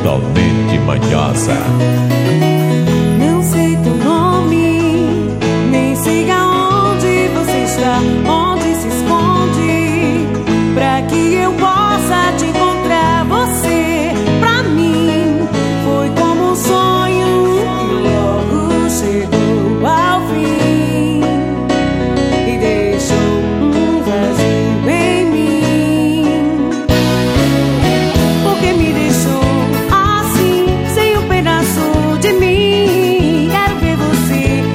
totalmente manhosa. Não sei teu nome, nem sei aonde você está, onde se esconde, pra que eu possa te encontrar. Você, pra mim, foi como um sonho que logo chegou ao fim e deixou um vazio em mim. Porque me deixou assim, sem um pedaço de mim. Quero ver você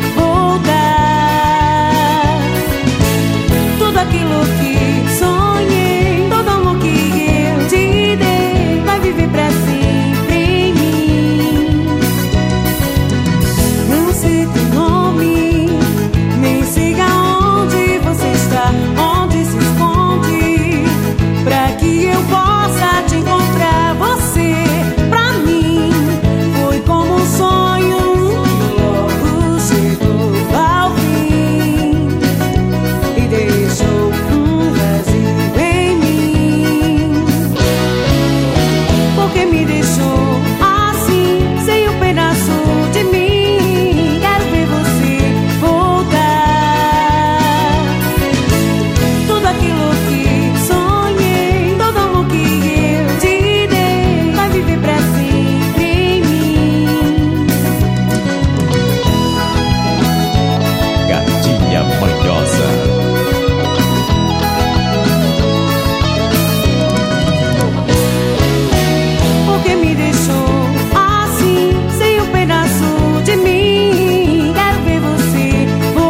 voltar. Tudo aquilo que sonhei, todo amor que eu te dei, vai viver pra sempre em mim. Não sei teu nome, nem sei aonde você está, onde se esconde, pra que eu possa te encontrar. Você, pra mim, foi como um sonho que logo chegou ao fim e deixou um vazio em mim. Porque me deixou assim, sem um pedaço de mim. Quero ver você voltar. Tudo aquilo que sonhei, todo amor que eu te dei, vai viver pra sempre em mim. Gatinha manhosa. Porque me deixou assim, sem um pedaço de mim. Quero ver você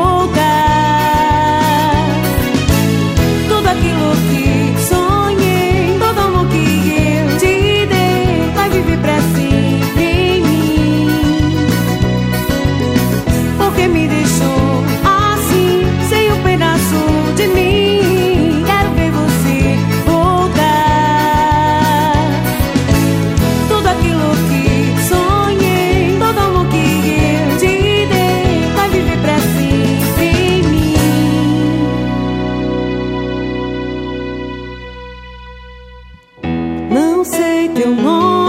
voltar. Tudo aquilo que sonhei, todo amor que eu te dei, vai viver pra sempre em mim. Porque me deixou assim, sem um pedaço de mim. Quero ver você voltar. Tudo aquilo que sonhei, todo amor que eu te dei, vai viver pra sempre em mim. Não sei teu nome,